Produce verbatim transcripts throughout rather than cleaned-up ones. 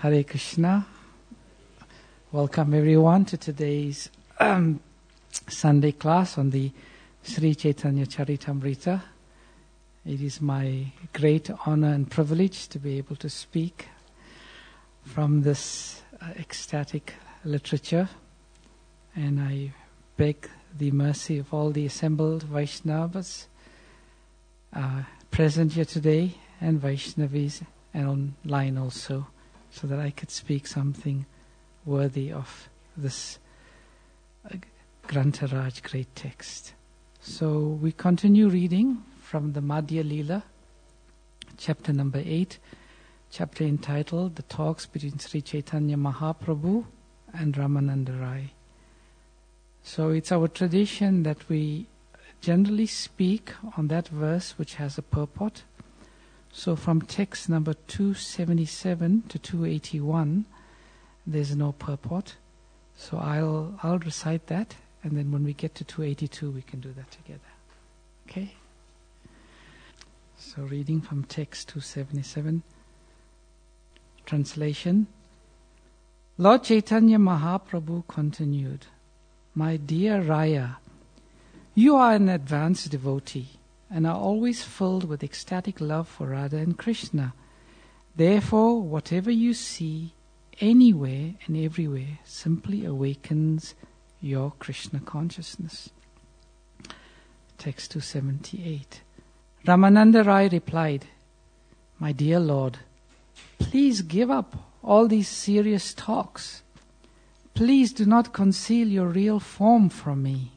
Hare Krishna. Welcome everyone to today's um, Sunday class on the Sri Chaitanya Charitamrita. It is my great honor and privilege to be able to speak from this uh, ecstatic literature, and I beg the mercy of all the assembled Vaishnavas uh, present here today and Vaishnavis and online also, so that I could speak something worthy of this uh, Grantaraj great text. So we continue reading from the Madhya Leela, chapter number eight, chapter entitled The Talks Between Sri Chaitanya Mahaprabhu and Ramananda Rai. So it's our tradition that we generally speak on that verse which has a purport. So from text number two seventy-seven to two eighty-one, there's no purport. So I'll I'll recite that, and then when we get to two eighty-two, we can do that together. Okay? So reading from text two seventy-seven, translation. Lord Chaitanya Mahaprabhu continued, "My dear Raya, you are an advanced devotee and are always filled with ecstatic love for Radha and Krishna. Therefore, whatever you see, anywhere and everywhere, simply awakens your Krishna consciousness." Text two seventy-eight. Ramananda Rai replied, "My dear Lord, please give up all these serious talks. Please do not conceal your real form from me."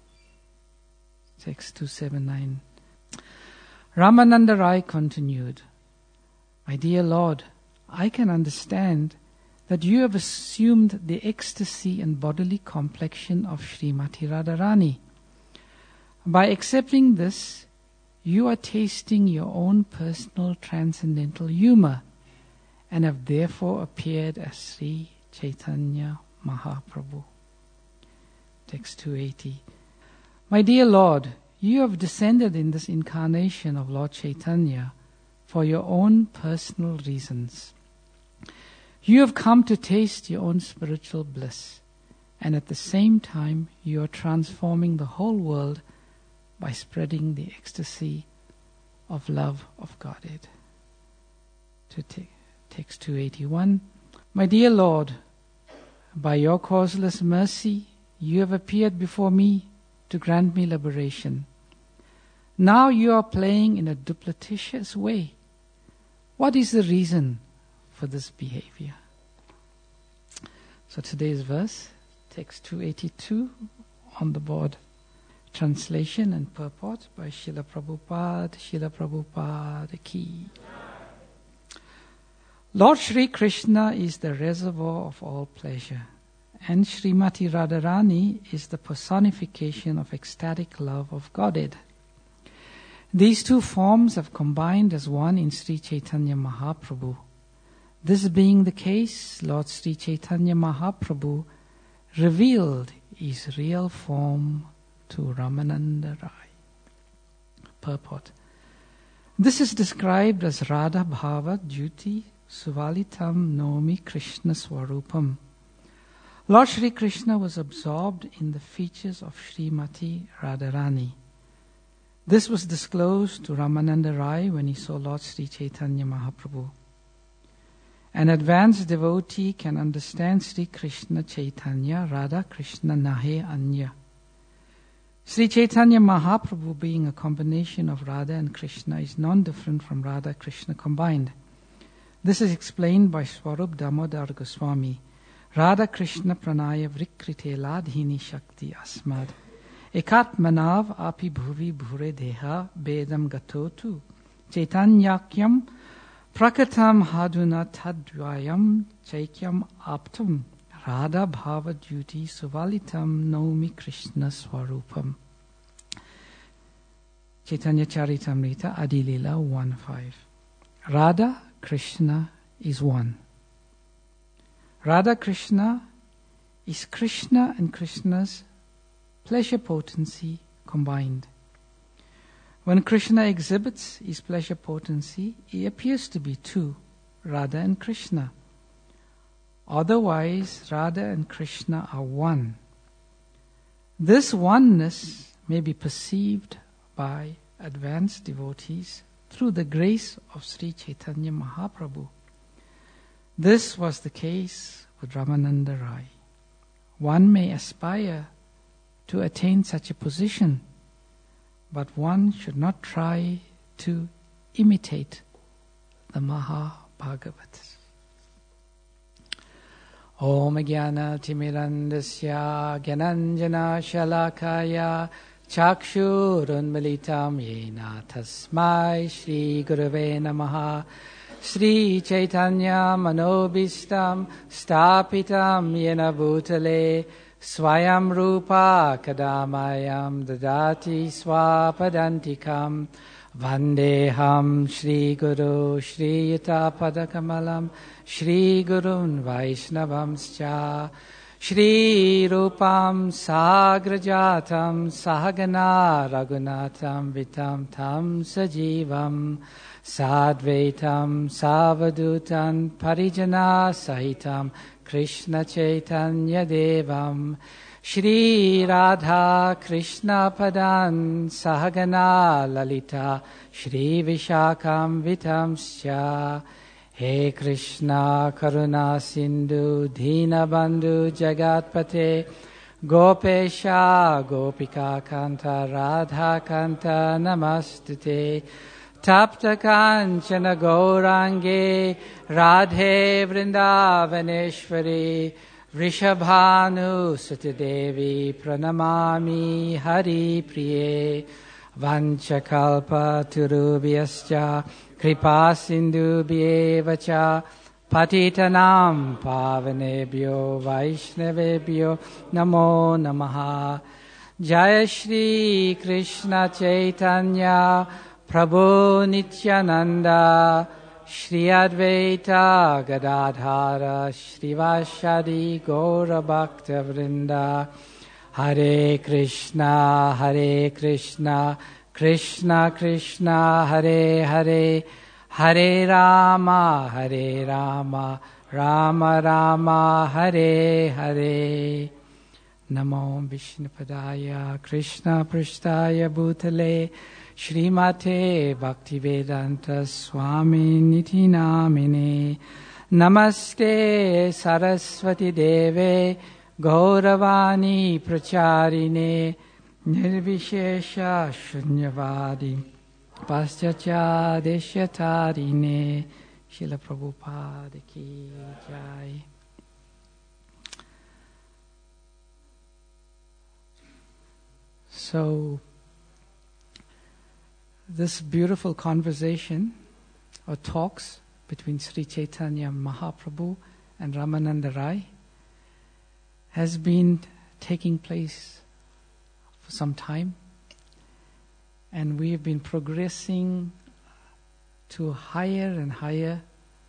Text two seventy-nine. Ramananda Rai continued, "My dear Lord, I can understand that you have assumed the ecstasy and bodily complexion of Srimati Radharani. By accepting this, you are tasting your own personal transcendental humor and have therefore appeared as Sri Chaitanya Mahaprabhu." Text two eighty. "My dear Lord, you have descended in this incarnation of Lord Chaitanya for your own personal reasons. You have come to taste your own spiritual bliss, and at the same time you are transforming the whole world by spreading the ecstasy of love of Godhead." To te- text two eighty-one. "My dear Lord, by your causeless mercy, you have appeared before me to grant me liberation. Now you are playing in a duplicitous way. What is the reason for this behavior?" So today's verse, text two eighty-two on the board. Translation and purport by Srila Prabhupada, Srila Prabhupada ki. Lord Shri Krishna is the reservoir of all pleasure, and Srimati Radharani is the personification of ecstatic love of Godhead. These two forms have combined as one in Sri Chaitanya Mahaprabhu. This being the case, Lord Sri Chaitanya Mahaprabhu revealed his real form to Ramananda Rai. Purport. This is described as Radha Bhava Jyoti Suvalitam Nomi Krishna Swarupam. Lord Shri Krishna was absorbed in the features of Srimati Radharani. This was disclosed to Ramananda Rai when he saw Lord Sri Chaitanya Mahaprabhu. An advanced devotee can understand Sri Krishna Chaitanya, Radha Krishna Nahe Anya. Sri Chaitanya Mahaprabhu, being a combination of Radha and Krishna, is non-different from Radha Krishna combined. This is explained by Swarup Damodar Goswami. Radha Krishna Pranaya Vrikrite Ladhini Shakti Asmad Ekatmanav Api Bhuvi Bhure Deha Bedam Gatotu Chaitanyakyam Prakatam Haduna Tadvayam Chaikyam Aptum Radha Bhava Jyoti Suvalitam Nomi Krishna Swarupam. Chaitanya Charitamrita Adilila one five. Radha Krishna is one. Radha Krishna is Krishna and Krishna's pleasure potency combined. When Krishna exhibits his pleasure potency, he appears to be two, Radha and Krishna. Otherwise, Radha and Krishna are one. This oneness may be perceived by advanced devotees through the grace of Sri Chaitanya Mahaprabhu. This was the case with Ramananda Rai. One may aspire to attain such a position, but one should not try to imitate the Mahabhagavat. Om Jnana Timirandasya Gyananjana Shalakaya Chakshurunmilitam Yena Tasmai Shri Gurave Namaha. Sri Chaitanya Manobhistam Stapitam Yena Bhutale Swayam Rupa Kadamayam Dadati Swapadantikam Vandeham Shri Guru Shri Yuta Padakamalam Shri Gurun Vaishnavamscha Shri Rupam Sagrajatam Sahagana Raghunatam Vitam Tam Sajivam Sadvaitam Savadutan Parijana Sahitam Krishna Chaitanya Devam Shri Radha Krishna Padan Sahagana Lalita Shri Vishakam Vitamscha. He Krishna Karuna Sindhu Dina Bandhu Jagatpate Gopesha Gopika Kanta Radha Kanta Namastute Tapta Kanchana Gaurange Radhe Vrindavaneshwari Vrishabhanu Sutidevi Pranamami Hari Priye Vanchakalpa Turubhyascha Kripa Sindhubhyeva cha Patitanam Pavanebhyo Vaishnavebhyo Namo Namaha. Jaya Shri Krishna Chaitanya Prabhu Nityananda Shri Advaita Gadadhara Shrivashadi Gaura Bhakta Vrinda. Hare Krishna Hare Krishna Krishna Krishna Hare Hare Hare Rama Hare Rama Rama Rama Hare Hare. Namo Vishnupadaya Krishna Prishtaya Bhutale Srimate Bhaktivedanta Swami Niti Namine. Namaste Saraswati Deve Gauravani Pracharine Nirvishesha Shunyavadi Paschatya Deshyatarine. Srila Prabhupada Ki Jai. So, this beautiful conversation or talks between Sri Chaitanya Mahaprabhu and Ramananda Rai has been taking place for some time, and we have been progressing to higher and higher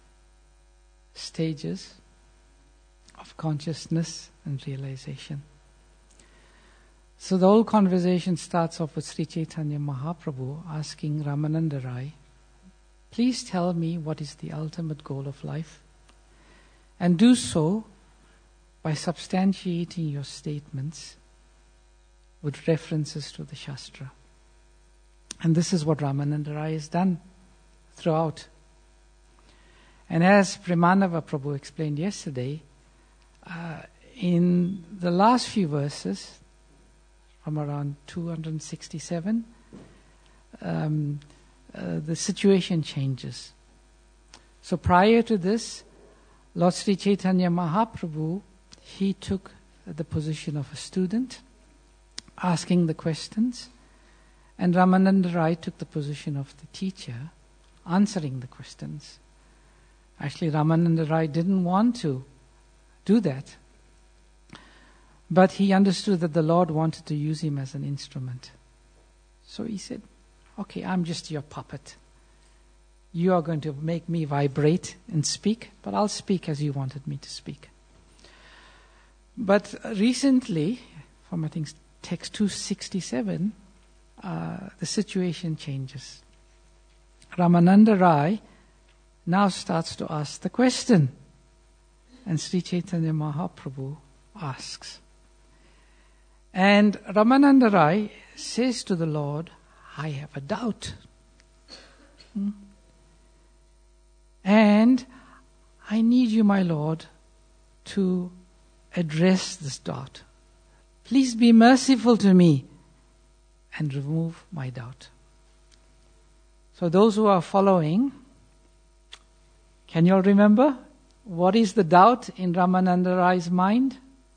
stages of consciousness and realization. So the whole conversation starts off with Sri Chaitanya Mahaprabhu asking Ramananda Rai, please tell me what is the ultimate goal of life, and do so by substantiating your statements with references to the Shastra. And this is what Ramananda Rai has done throughout. And as Premanava Prabhu explained yesterday, uh, in the last few verses, from around two hundred sixty-seven, um, uh, the situation changes. So prior to this, Lord Sri Chaitanya Mahaprabhu, he took the position of a student, asking the questions, and Ramananda Rai took the position of the teacher, answering the questions. Actually, Ramananda Rai didn't want to do that, but he understood that the Lord wanted to use him as an instrument. So he said, okay, I'm just your puppet. You are going to make me vibrate and speak, but I'll speak as you wanted me to speak. But recently, from I think text two sixty-seven, uh, the situation changes. Ramananda Rai now starts to ask the question, And Sri Chaitanya Mahaprabhu asks. And Ramananda Rai says to the Lord, I have a doubt. Hmm? And I need you, my Lord, to address this doubt. Please be merciful to me and remove my doubt. So those who are following, can you all remember? What is the doubt in Ramananda Rai's mind?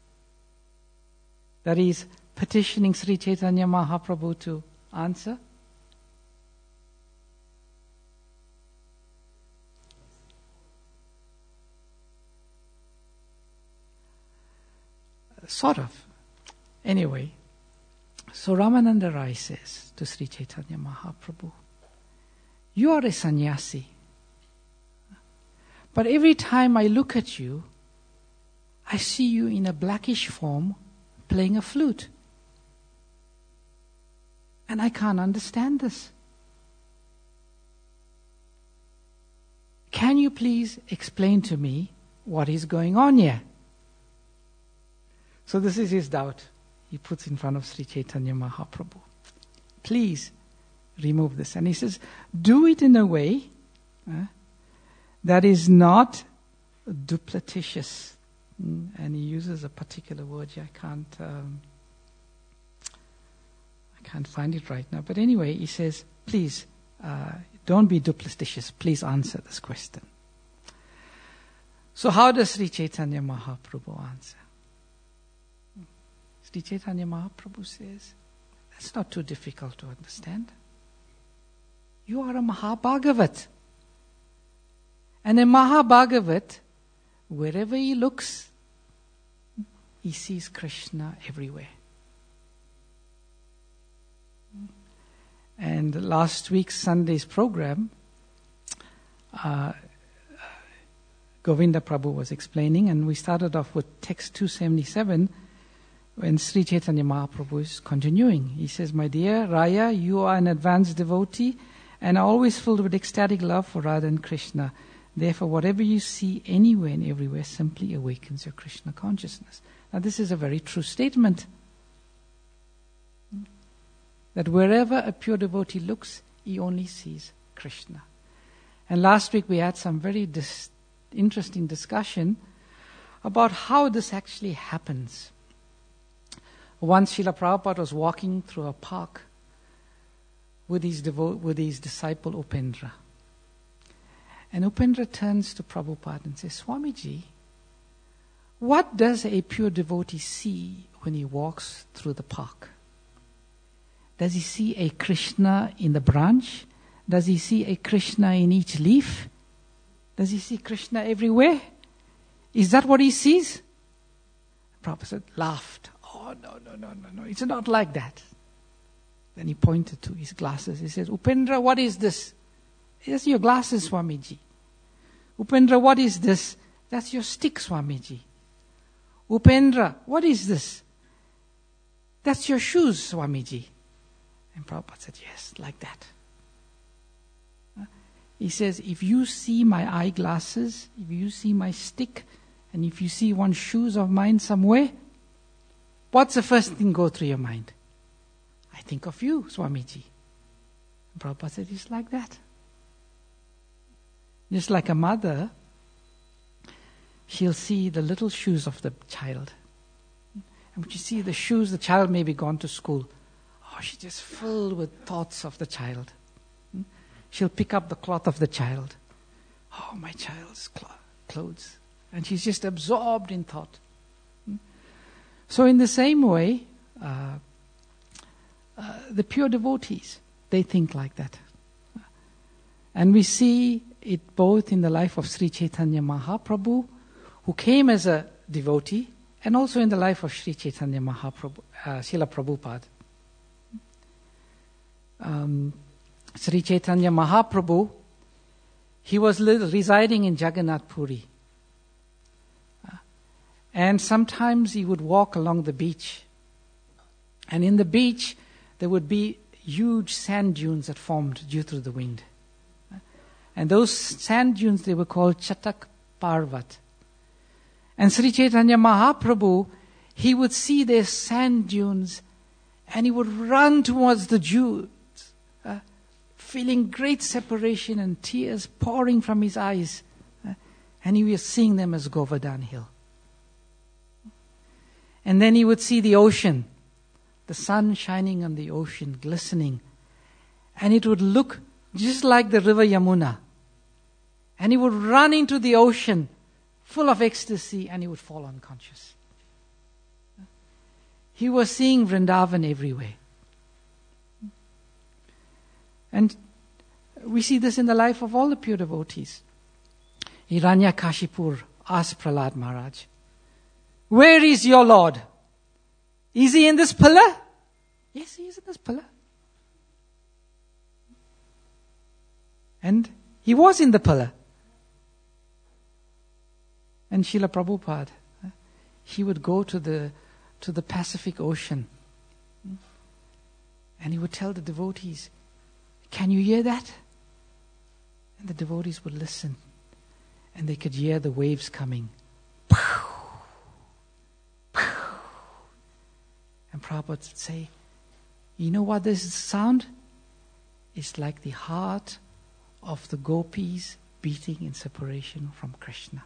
That is petitioning Sri Chaitanya Mahaprabhu to answer. Sort of. Anyway, so Ramananda Rai says to Sri Chaitanya Mahaprabhu, you are a sannyasi. But every time I look at you, I see you in a blackish form playing a flute. And I can't understand this. Can you please explain to me what is going on here? So this is his doubt. He puts in front of Sri Chaitanya Mahaprabhu. Please remove this. And he says, do it in a way uh, that is not duplicitous. Mm, and he uses a particular word here. I can't, um, I can't find it right now. But anyway, he says, please, uh, don't be duplicitous. Please answer this question. So how does Sri Chaitanya Mahaprabhu answer? Sri Chaitanya Mahaprabhu says, that's not too difficult to understand. You are a Mahabhagavat. And a Mahabhagavat, wherever he looks, he sees Krishna everywhere. And last week's Sunday's program, uh, Govinda Prabhu was explaining, and we started off with text two seventy-seven, when Sri Chaitanya Mahaprabhu is continuing. He says, my dear Raya, you are an advanced devotee and are always filled with ecstatic love for Radha and Krishna. Therefore, whatever you see anywhere and everywhere simply awakens your Krishna consciousness. Now, this is a very true statement. That wherever a pure devotee looks, he only sees Krishna. And last week we had some very dis- interesting discussion about how this actually happens. Once Srila Prabhupada was walking through a park with his, devo- with his disciple Upendra. And Upendra turns to Prabhupada and says, Swamiji, what does a pure devotee see when he walks through the park? Does he see a Krishna in the branch? Does he see a Krishna in each leaf? Does he see Krishna everywhere? Is that what he sees? Prabhupada laughed. Oh, no, no, no, no, no. It's not like that. Then he pointed to his glasses. He says, Upendra, what is this? That's your glasses, Swamiji. Upendra, what is this? That's your stick, Swamiji. Upendra, what is this? That's your shoes, Swamiji. And Prabhupada said, yes, like that. He says, if you see my eyeglasses, if you see my stick, and if you see one shoes of mine somewhere, what's the first thing go through your mind? I think of you, Swamiji. And Prabhupada said, it's like that. Just like a mother, she'll see the little shoes of the child. And when you see the shoes, the child may be gone to school. Oh, she's just filled with thoughts of the child. She'll pick up the cloth of the child. Oh, my child's cl- clothes. And she's just absorbed in thought. So in the same way, uh, uh, the pure devotees, they think like that. And we see it both in the life of Sri Chaitanya Mahaprabhu, who came as a devotee, and also in the life of Sri Chaitanya Mahaprabhu, uh, Srila Prabhupada. Um, Sri Chaitanya Mahaprabhu, he was li- residing in Jagannath Puri. Uh, and sometimes he would walk along the beach. And in the beach, there would be huge sand dunes that formed due to the wind. Uh, and those sand dunes, they were called Chatak Parvat. And Sri Chaitanya Mahaprabhu, he would see their sand dunes and he would run towards the Jews, uh, feeling great separation and tears pouring from his eyes. Uh, and he was seeing them as Govardhan Hill. And then he would see the ocean, the sun shining on the ocean, glistening. And it would look just like the river Yamuna. And he would run into the ocean full of ecstasy and he would fall unconscious. He was seeing Vrindavan everywhere. And we see this in the life of all the pure devotees. Hiranyakashipur asked Prahlad Maharaj, "Where is your Lord? Is he in this pillar?" "Yes, he is in this pillar." And he was in the pillar. And Srila Prabhupada, he would go to the to the Pacific Ocean. And he would tell the devotees, "Can you hear that?" And the devotees would listen. And they could hear the waves coming. And Prabhupada would say, "You know what this sound? It's like the heart of the gopis beating in separation from Krishna."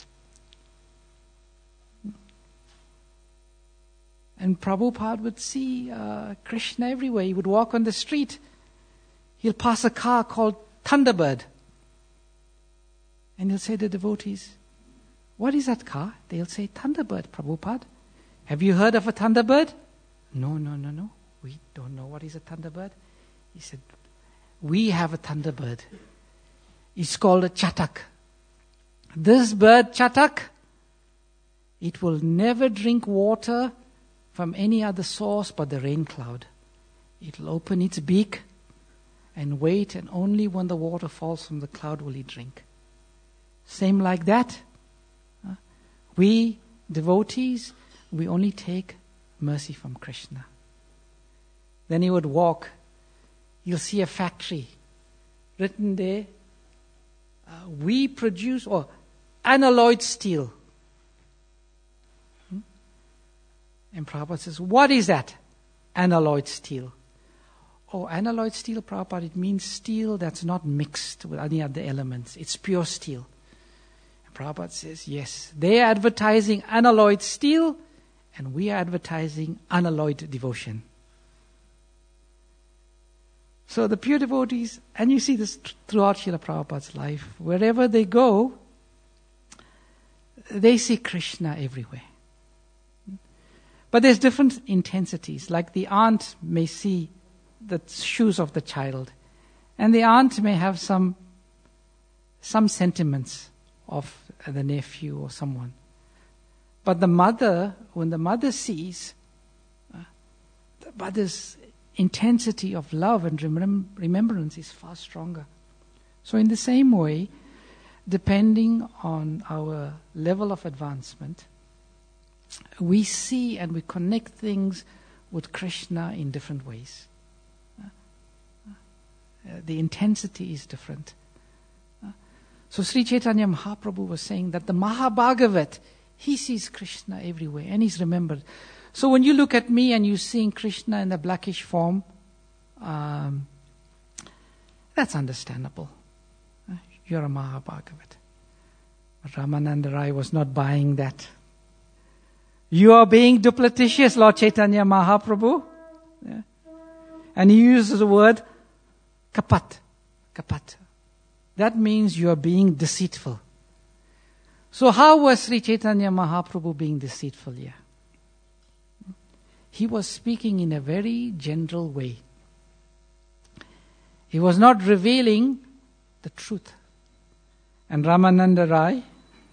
And Prabhupada would see uh, Krishna everywhere. He would walk on the street. He'll pass a car called Thunderbird. And he'll say to the devotees, "What is that car?" They'll say, "Thunderbird, Prabhupada." "Have you heard of a Thunderbird?" "No, no, no, no. We don't know what is a Thunderbird." He said, "We have a Thunderbird. It's called a Chatak. This bird, Chatak, it will never drink water from any other source but the rain cloud. It will open its beak and wait, and only when the water falls from the cloud will it drink." Same like that. Uh, we devotees, we only take mercy from Krishna. Then he would walk. You'll see a factory. Written there, uh, we produce, or unalloyed steel. Hmm? And Prabhupada says, "What is that? Unalloyed steel." "Oh, unalloyed steel, Prabhupada, it means steel that's not mixed with any other elements. It's pure steel." And Prabhupada says, yes, they are advertising unalloyed steel, and we are advertising unalloyed devotion. So the pure devotees, and you see this throughout Srila Prabhupada's life, wherever they go, they see Krishna everywhere. But there's different intensities. Like the aunt may see the shoes of the child, and the aunt may have some some sentiments of the nephew or someone. But the mother, when the mother sees, uh, the mother's intensity of love and remem- remembrance is far stronger. So in the same way, depending on our level of advancement, we see and we connect things with Krishna in different ways. Uh, uh, the intensity is different. Uh, so Sri Chaitanya Mahaprabhu was saying that the Mahabhagavat, he sees Krishna everywhere and he's remembered. So when you look at me and you're seeing Krishna in the blackish form, um, that's understandable. Uh, you're a Mahabhagavat. But Ramananda Rai was not buying that. You are being duplicitous, Lord Chaitanya Mahaprabhu. Yeah. And he uses the word kapat. Kapat. That means you are being deceitful. So how was Sri Chaitanya Mahaprabhu being deceitful here? He was speaking in a very general way. He was not revealing the truth. And Ramananda Rai,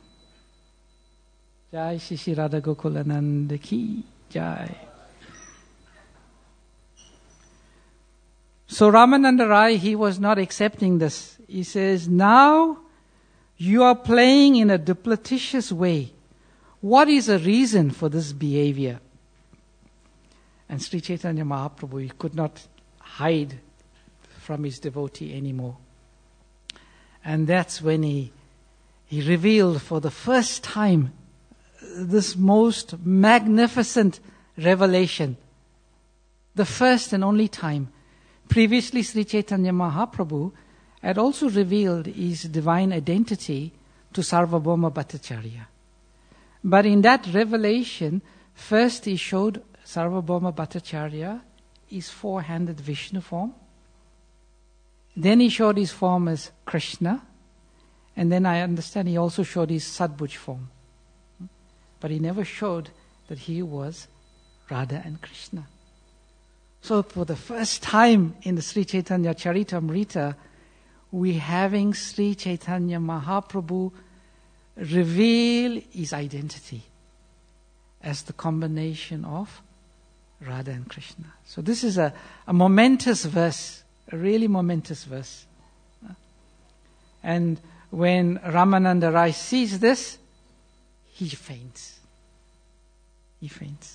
Jai Shri Shri Radha Gokulananda Ki Jai. So Ramananda Rai, he was not accepting this. He says, now you are playing in a duplicitous way. What is the reason for this behavior? And Sri Chaitanya Mahaprabhu, he could not hide from his devotee anymore. And that's when he, he revealed for the first time this most magnificent revelation. The first and only time. Previously, Sri Chaitanya Mahaprabhu had also revealed his divine identity to Sarvabhauma Bhattacharya. But in that revelation, first he showed Sarvabhauma Bhattacharya his four-handed Vishnu form. Then he showed his form as Krishna. And then I understand he also showed his Sadbhuj form. But he never showed that he was Radha and Krishna. So for the first time in the Sri Chaitanya Charitamrita, we're having Sri Chaitanya Mahaprabhu reveal his identity as the combination of Radha and Krishna. So this is a, a momentous verse, a really momentous verse. And when Ramananda Rai sees this, he faints. He faints.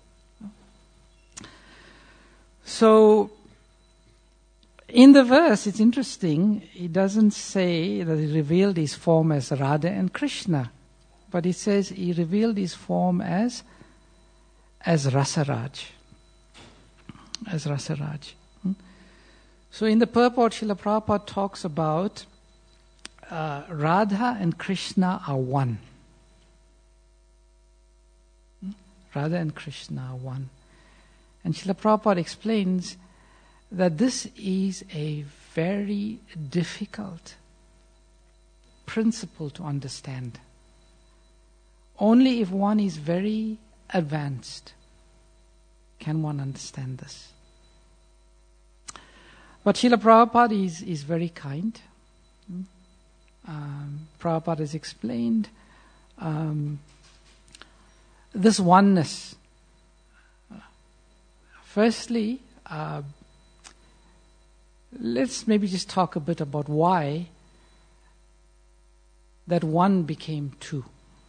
So, in the verse, it's interesting, it doesn't say that he revealed his form as Radha and Krishna, but it says he revealed his form as as Rasaraj. As Rasaraj. So in the purport, Srila Prabhupada talks about uh, Radha and Krishna are one. Radha and Krishna are one. And Srila Prabhupada explains that this is a very difficult principle to understand. Only if one is very advanced can one understand this. But Srila Prabhupada is, is very kind. Um, Prabhupada has explained um, this oneness. Firstly, uh, let's maybe just talk a bit about why that one became two.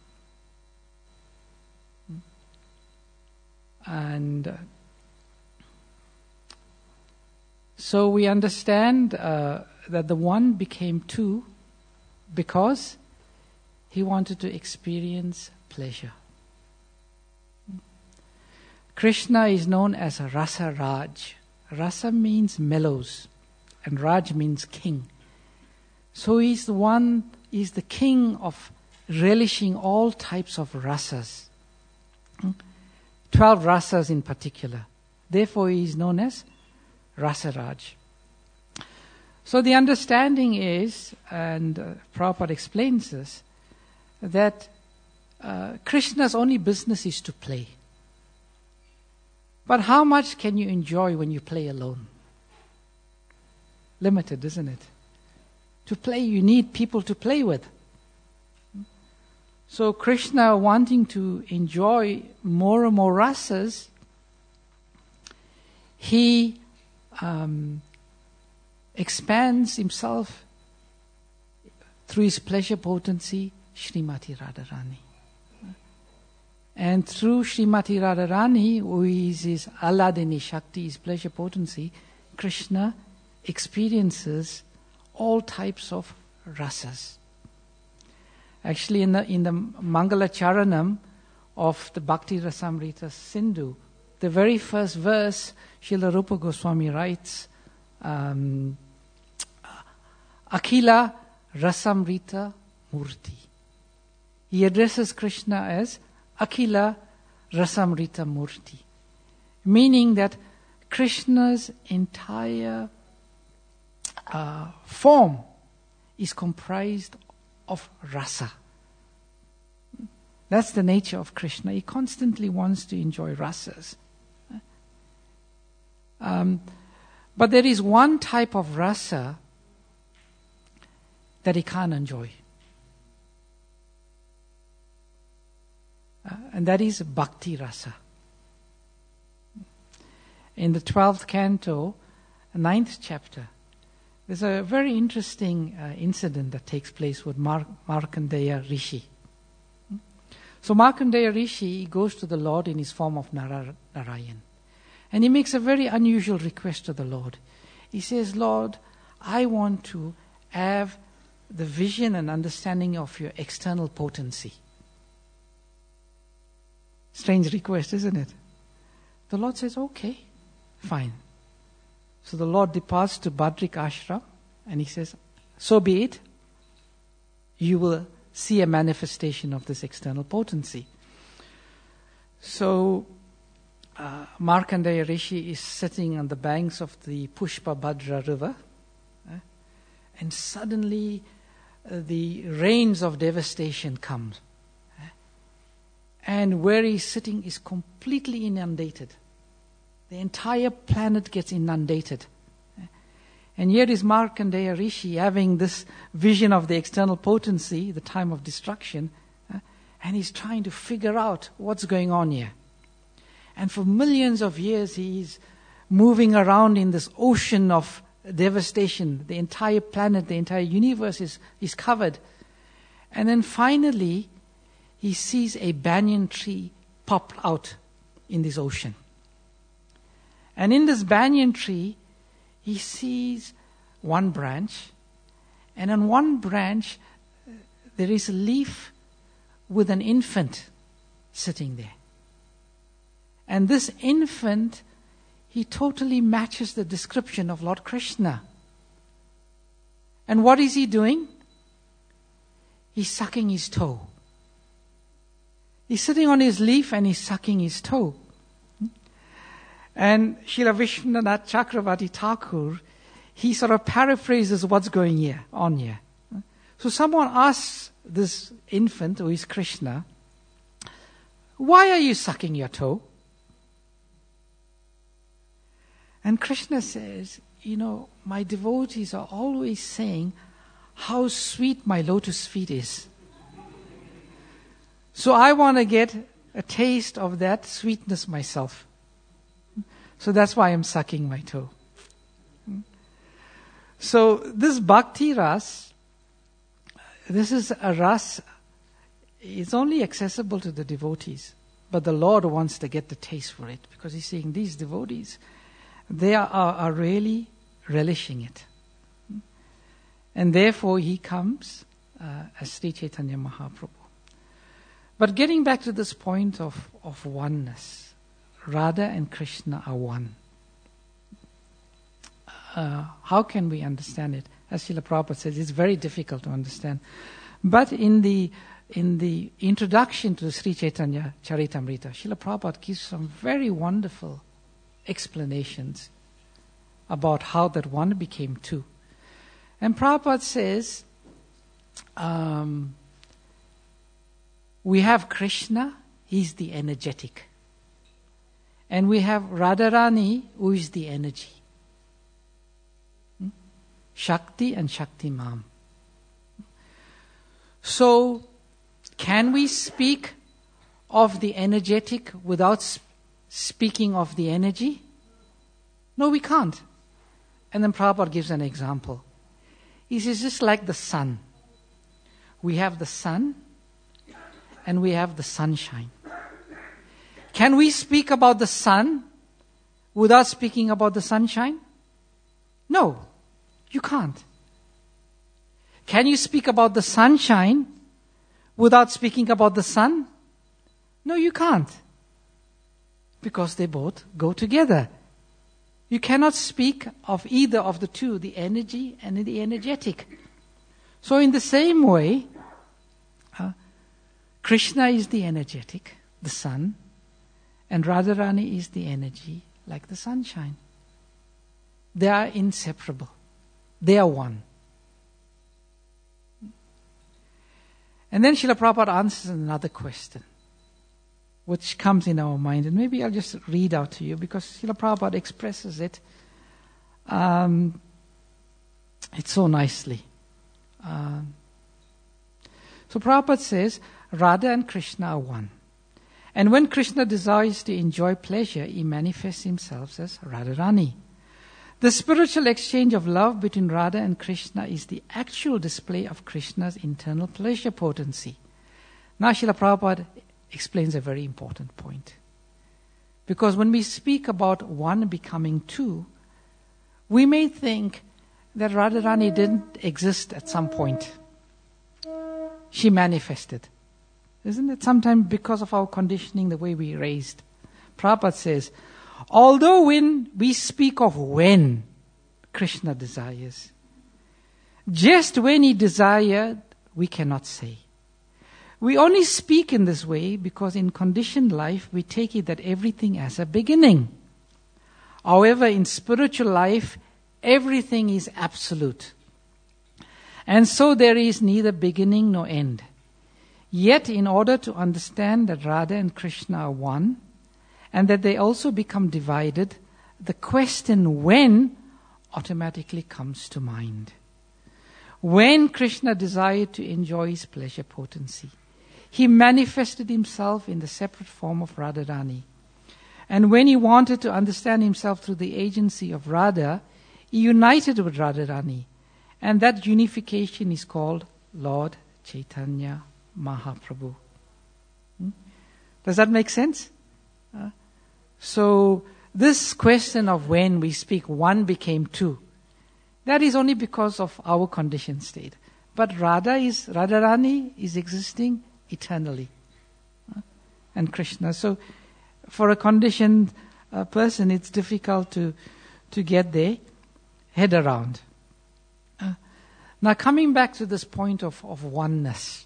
And uh, so we understand uh, that the one became two because he wanted to experience pleasure. Krishna is known as a Rasa Raj. Rasa means mellows, and Raj means king. So he's the one, he's the king of relishing all types of rasas. Twelve rasas in particular. Therefore he is known as Rasa Raj. So the understanding is, and uh, Prabhupada explains this, that uh, Krishna's only business is to play. But how much can you enjoy when you play alone? Limited, isn't it? To play, you need people to play with. So Krishna, wanting to enjoy more and more rasas, he um, expands himself through his pleasure potency, Srimati Radharani. And through Srimati Radharani, who is his Alladini Shakti, his pleasure potency, Krishna experiences all types of rasas. Actually, in the in the Mangala Charanam of the Bhakti Rasamrita Sindhu, the very first verse, Srila Rupa Goswami writes, um, Akhila Rasamrita Murti. He addresses Krishna as Akhila Rasamrita Murti, meaning that Krishna's entire uh, form is comprised of rasa. That's the nature of Krishna. He constantly wants to enjoy rasas. Um, but there is one type of rasa that he can't enjoy. Uh, and that is bhakti rasa. In the twelfth canto, ninth chapter, there's a very interesting uh, incident that takes place with Mar- Markandeya Rishi. So Markandeya Rishi he goes to the Lord in his form of Nar- Narayan. And he makes a very unusual request to the Lord. He says, Lord, I want to have the vision and understanding of your external potency. Strange request, isn't it? The Lord says, okay, fine. So the Lord departs to Badrik Ashram and he says, so be it. You will see a manifestation of this external potency. So uh, Markandeya Rishi is sitting on the banks of the Pushpa Bhadra river, uh, and suddenly uh, the rains of devastation come. Uh, and where he's sitting is completely inundated. The entire planet gets inundated. Uh, and here is Markandeya Rishi having this vision of the external potency, the time of destruction, uh, and he's trying to figure out what's going on here. And for millions of years, he's moving around in this ocean of devastation. The entire planet, the entire universe is, is covered. And then finally, he sees a banyan tree pop out in this ocean. And in this banyan tree, he sees one branch. And on one branch, there is a leaf with an infant sitting there. And this infant, he totally matches the description of Lord Krishna. And what is he doing? He's sucking his toe. He's sitting on his leaf and he's sucking his toe. And Srila Vishwanath Chakravarti Thakur, he sort of paraphrases what's going here, on here. So someone asks this infant, who is Krishna, why are you sucking your toe? And Krishna says, you know, my devotees are always saying how sweet my lotus feet is. So I want to get a taste of that sweetness myself. So that's why I'm sucking my toe. So this bhakti ras, this is a ras, it's only accessible to the devotees. But the Lord wants to get the taste for it, because he's saying these devotees, they are, are, are really relishing it. And therefore he comes uh, as Sri Chaitanya Mahaprabhu. But getting back to this point of, of oneness, Radha and Krishna are one. Uh, how can we understand it? As Srila Prabhupada says, it's very difficult to understand. But in the in the introduction to the Sri Chaitanya Charitamrita, Srila Prabhupada gives some very wonderful explanations about how that one became two. And Prabhupada says, um, we have Krishna, he's the energetic. And we have Radharani, who is the energy. Hmm? Shakti and Shakti Mam. So, can we speak of the energetic without sp- speaking of the energy? No, we can't. And then Prabhupada gives an example. He says, just like the sun. We have the sun and we have the sunshine. Can we speak about the sun without speaking about the sunshine? No, you can't. Can you speak about the sunshine without speaking about the sun? No, you can't. Because they both go together. You cannot speak of either of the two, the energy and the energetic. So in the same way, uh, Krishna is the energetic, the sun, and Radharani is the energy, like the sunshine. They are inseparable. They are one. And then Srila Prabhupada answers another question, which comes in our mind. And maybe I'll just read out to you, because Srila Prabhupada expresses it um, it's so nicely. Um, so Prabhupada says, Radha and Krishna are one. And when Krishna desires to enjoy pleasure, he manifests himself as Radharani. The spiritual exchange of love between Radha and Krishna is the actual display of Krishna's internal pleasure potency. Now Srila Prabhupada explains a very important point. Because when we speak about one becoming two, we may think that Radharani didn't exist at some point. She manifested. Isn't it? Sometimes because of our conditioning, the way we raised. Prabhupada says, although when we speak of when Krishna desires, just when he desired, we cannot say. We only speak in this way because in conditioned life, we take it that everything has a beginning. However, in spiritual life, everything is absolute. And so there is neither beginning nor end. Yet, in order to understand that Radha and Krishna are one, and that they also become divided, the question when automatically comes to mind. When Krishna desired to enjoy his pleasure potency, he manifested himself in the separate form of Radharani. And when he wanted to understand himself through the agency of Radha, he united with Radharani. And that unification is called Lord Chaitanya Mahaprabhu. Hmm? Does that make sense? Uh, so this question of when we speak one became two, that is only because of our conditioned state. But Radha is, Radharani is existing eternally. Uh, and Krishna. So for a conditioned uh, person, it's difficult to, to get their head around. Uh, now coming back to this point of, of oneness.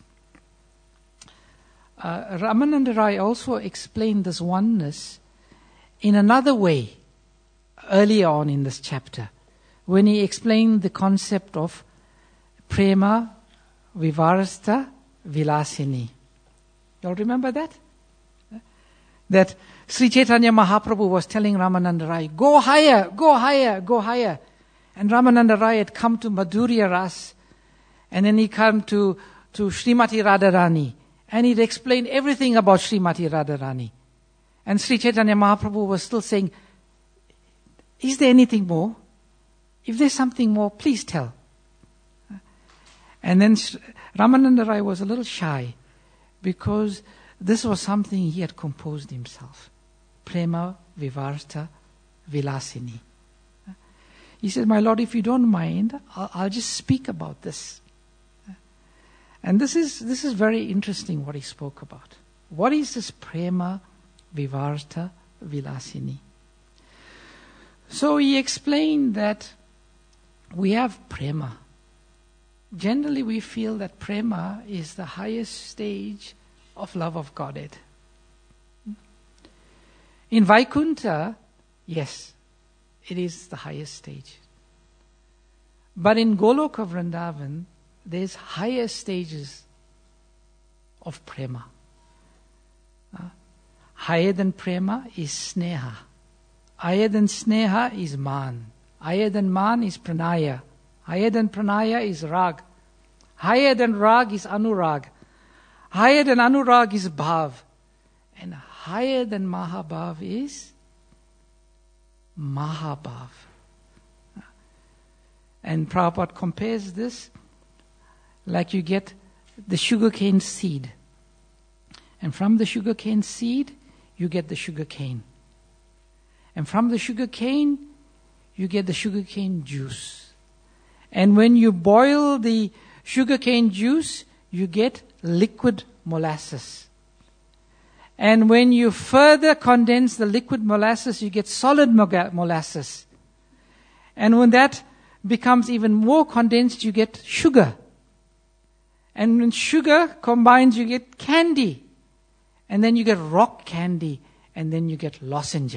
Uh, Ramananda Rai also explained this oneness in another way earlier on in this chapter, when he explained the concept of prema vivarasta vilasini. You all remember that? That Sri Chaitanya Mahaprabhu was telling Ramananda Rai, go higher, go higher, go higher. And Ramananda Rai had come to Madhurya Ras, and then he came to, to Srimati Radharani, and he'd explained everything about Srimati Radharani. And Sri Chaitanya Mahaprabhu was still saying, is there anything more? If there's something more, please tell. And then Ramananda Rai was a little shy, because this was something he had composed himself. Prema Vivarta Vilasini. He said, my Lord, if you don't mind, I'll, I'll just speak about this. And this is this is very interesting what he spoke about. What is this Prema Vivarta Vilasini? So he explained that we have Prema. Generally we feel that Prema is the highest stage of love of Godhead. In Vaikuntha, yes, it is the highest stage. But in Goloka Vrindavan, there's higher stages of prema. Uh, higher than prema is sneha. Higher than sneha is man. Higher than man is pranaya. Higher than pranaya is rag. Higher than rag is anurag. Higher than anurag is bhav. And higher than mahabhav is mahabhav. And Prabhupada compares this like you get the sugarcane seed. And from the sugarcane seed, you get the sugarcane. And from the sugarcane, you get the sugarcane juice. And when you boil the sugarcane juice, you get liquid molasses. And when you further condense the liquid molasses, you get solid molasses. And when that becomes even more condensed, you get sugar. And when sugar combines, you get candy. And then you get rock candy. And then you get lozenge.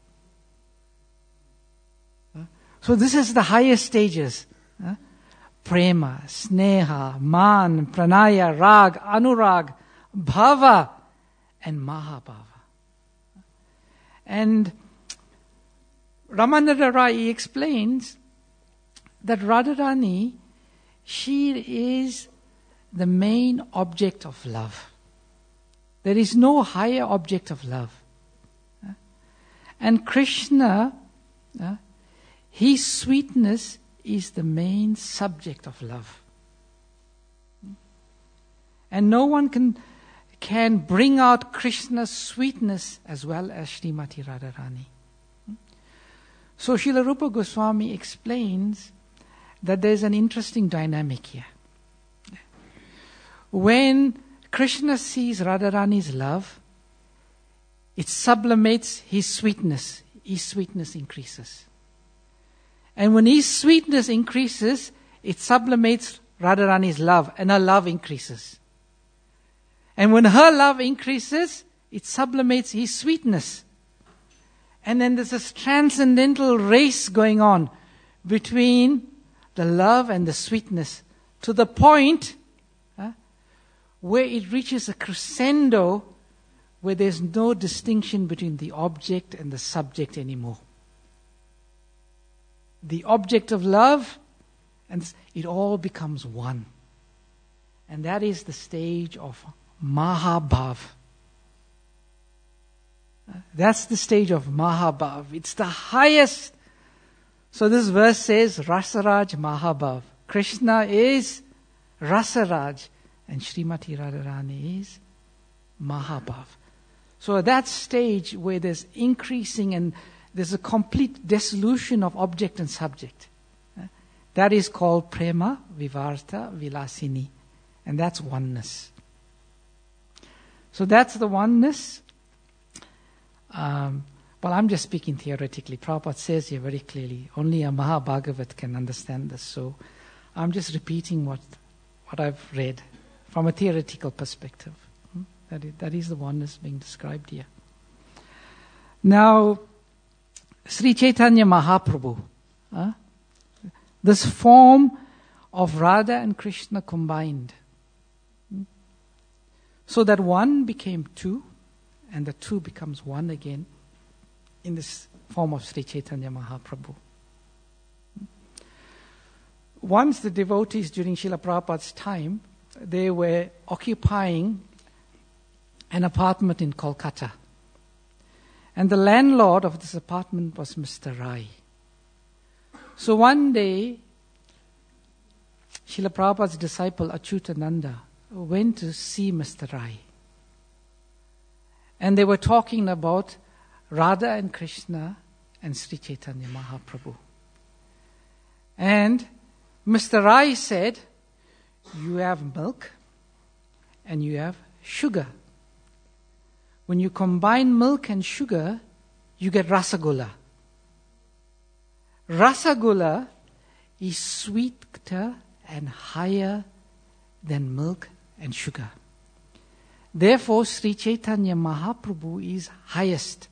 So this is the highest stages. Prema, sneha, man, pranaya, rag, anurag, bhava, and mahabhava. And Ramananda Rai explains that Radharani, she is the main object of love. There is no higher object of love. And Krishna, his sweetness is the main subject of love. And no one can can bring out Krishna's sweetness as well as Srimati Radharani. So Srila Rupa Goswami explains that there's an interesting dynamic here. When Krishna sees Radharani's love, it sublimates his sweetness. His sweetness increases. And when his sweetness increases, it sublimates Radharani's love, and her love increases. And when her love increases, it sublimates his sweetness. And then there's this transcendental race going on between the love and the sweetness, to the point uh, where it reaches a crescendo where there's no distinction between the object and the subject anymore. The object of love, and it all becomes one. And that is the stage of Mahabhav. That's the stage of Mahabhav. It's the highest. So this verse says, Rasaraj Mahabhav. Krishna is Rasaraj, and Srimati Radharani is Mahabhav. So at that stage where there's increasing and there's a complete dissolution of object and subject, that is called Prema Vivarta Vilasini. And that's oneness. So that's the oneness. Um, well, I'm just speaking theoretically. Prabhupada says here very clearly, only a Mahabhagavat can understand this. So I'm just repeating what what I've read from a theoretical perspective. Hmm? That is, that is the oneness being described here. Now, Sri Chaitanya Mahaprabhu, huh? This form of Radha and Krishna combined, hmm? so that one became two, and the two becomes one again in this form of Sri Chaitanya Mahaprabhu. Once the devotees during Srila Prabhupada's time, they were occupying an apartment in Kolkata. And the landlord of this apartment was Mister Rai. So one day, Srila Prabhupada's disciple Achyutananda went to see Mister Rai. And they were talking about Radha and Krishna and Sri Chaitanya Mahaprabhu. And Mister Rai said, you have milk and you have sugar. When you combine milk and sugar, you get Rasagola. Rasagola is sweeter and higher than milk and sugar. Therefore, Sri Chaitanya Mahaprabhu is highest.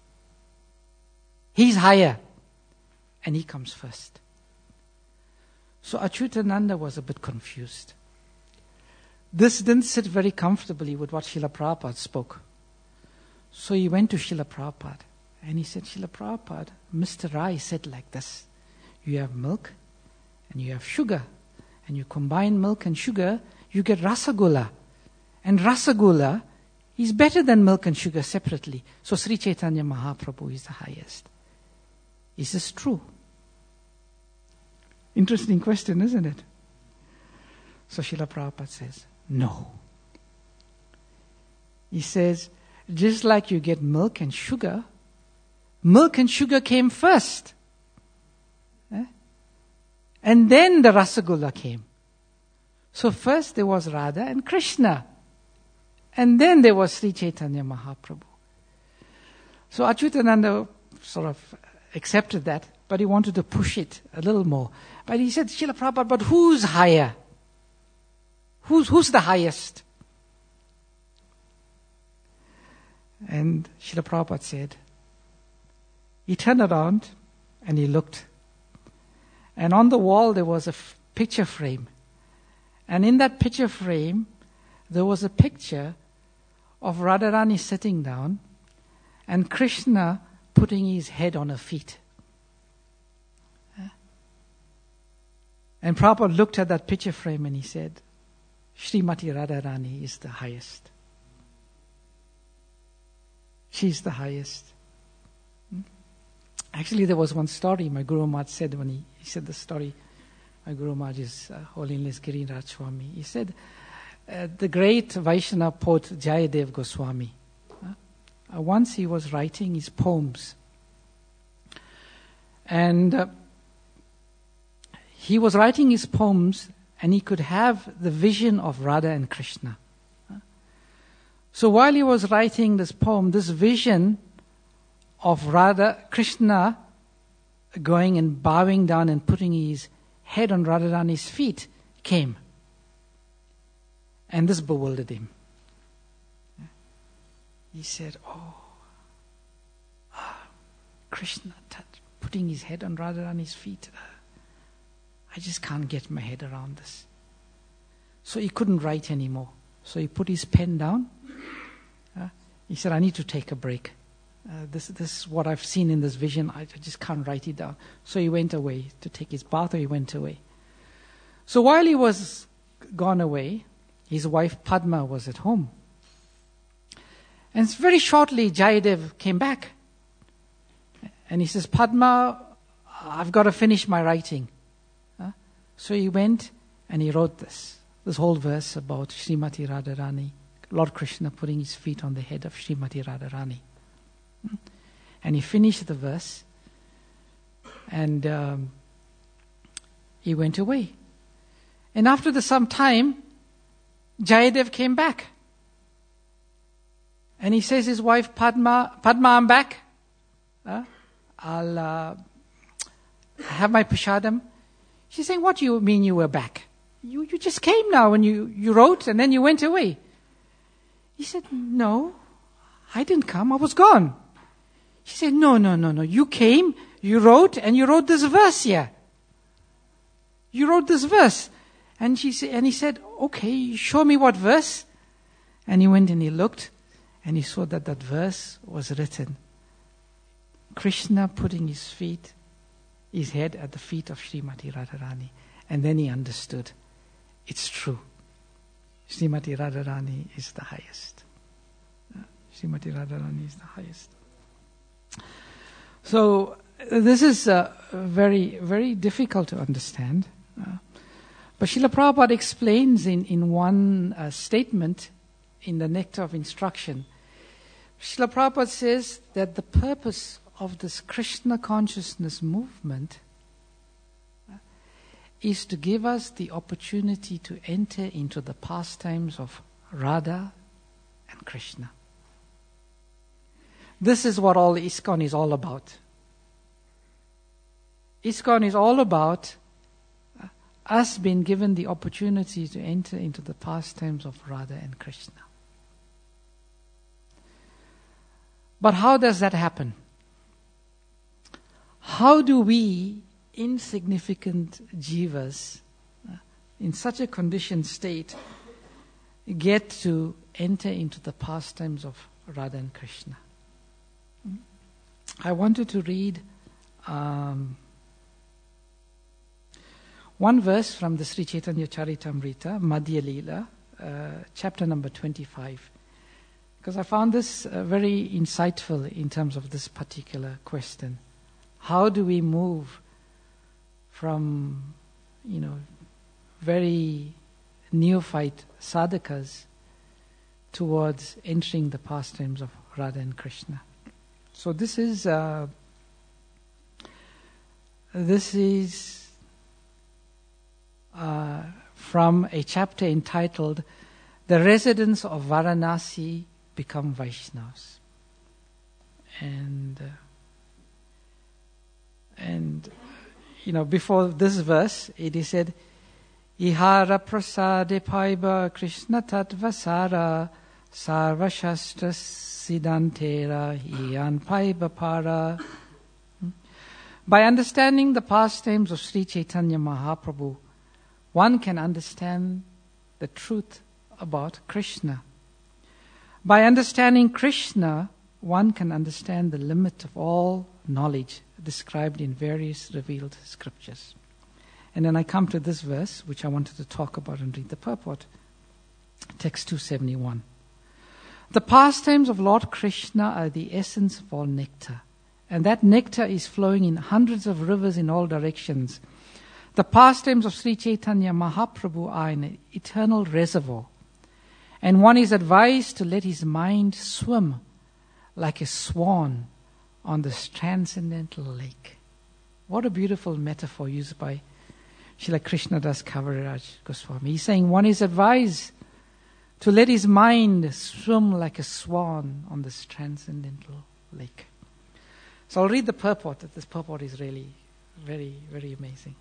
He's higher, and he comes first. So Achyutananda was a bit confused. This didn't sit very comfortably with what Srila Prabhupada spoke. So he went to Srila Prabhupada, and he said, Srila Prabhupada, Mister Rai said like this, you have milk, and you have sugar, and you combine milk and sugar, you get Rasagola. And Rasagola is better than milk and sugar separately. So Sri Chaitanya Mahaprabhu is the highest. Is this true? Interesting question, isn't it? So Srila Prabhupada says, no. He says, just like you get milk and sugar, milk and sugar came first. Eh? And then the Rasagola came. So first there was Radha and Krishna. And then there was Sri Chaitanya Mahaprabhu. So Achyutananda sort of accepted that, but he wanted to push it a little more. But he said, Srila Prabhupada, but who's higher? Who's, who's the highest? And Srila Prabhupada said, he turned around and he looked. And on the wall there was a f- picture frame. And in that picture frame, there was a picture of Radharani sitting down and Krishna putting his head on her feet. And Prabhupada looked at that picture frame and he said, Srimati Radharani is the highest. She's the highest. Actually, there was one story my Guru Maharaj said when he, he said the story. My Guru Maharaj is uh, Holiness Giriraj Swami. He said, uh, the great Vaishnava poet Jayadev Goswami, uh, once he was writing his poems. And uh, he was writing his poems and he could have the vision of Radha and Krishna. Uh, So while he was writing this poem, this vision of Radha, Krishna going and bowing down and putting his head on Radharani's feet came. And this bewildered him. He said, oh, ah, Krishna touch, putting his head on Radharani's feet. Uh, I just can't get my head around this. So he couldn't write anymore. So he put his pen down. Uh, he said, I need to take a break. Uh, this, this is what I've seen in this vision. I, I just can't write it down. So he went away to take his bath, or he went away. So while he was gone away, his wife Padma was at home. And very shortly, Jayadev came back. And he says, Padma, I've got to finish my writing. Uh, so he went and he wrote this. This whole verse about Srimati Radharani, Lord Krishna putting his feet on the head of Srimati Radharani. And he finished the verse, and um, he went away. And after the, some time, Jayadev came back. And he says his wife, Padma, Padma, I'm back. Uh, I'll uh, have my prashadam. She's saying, what do you mean you were back? You you just came now and you, you wrote and then you went away. He said, no, I didn't come. I was gone. She said, no, no, no, no. You came, you wrote, and you wrote this verse here. You wrote this verse. And she said, and he said, okay, show me what verse. And he went and he looked, and he saw that that verse was written. Krishna putting his feet, his head at the feet of Srimati Radharani. And then he understood. It's true. Srimati Radharani is the highest. Srimati Radharani is the highest. So this is uh, very, very difficult to understand. Uh, but Srila Prabhupada explains in, in one uh, statement in the Nectar of Instruction. Srila Prabhupada says that the purpose of this Krishna consciousness movement uh, is to give us the opportunity to enter into the pastimes of Radha and Krishna. This is what all ISKCON is all about. ISKCON is all about uh, us being given the opportunity to enter into the pastimes of Radha and Krishna. But how does that happen? How do we, insignificant jivas, uh, in such a conditioned state, get to enter into the pastimes of Radha and Krishna? I wanted to read um, one verse from the Sri Chaitanya Charitamrita, Madhya Leela, uh, chapter number twenty-five. Because I found this uh, very insightful in terms of this particular question. How do we move from, you know, very neophyte sadhakas towards entering the pastimes of Radha and Krishna? So this is uh, this is uh, from a chapter entitled "The Residents of Varanasi Become Vaishnavas," and uh, and you know, before this verse it is said, "Ihara prasade paiba Krishna tatvasara sarva shastra Siddhantera Iyan Paibapara." By understanding the pastimes of Sri Chaitanya Mahaprabhu, one can understand the truth about Krishna. By understanding Krishna, one can understand the limit of all knowledge described in various revealed scriptures. And then I come to this verse, which I wanted to talk about and read the purport. Text two seventy-one. The pastimes of Lord Krishna are the essence of all nectar, and that nectar is flowing in hundreds of rivers in all directions. The pastimes of Sri Chaitanya Mahaprabhu are an eternal reservoir, and one is advised to let his mind swim like a swan on this transcendental lake. What a beautiful metaphor used by Srila Krishnadas Kaviraj Goswami. He's saying one is advised to let his mind swim like a swan on this transcendental lake. So I'll read the purport. This purport is really very, very amazing.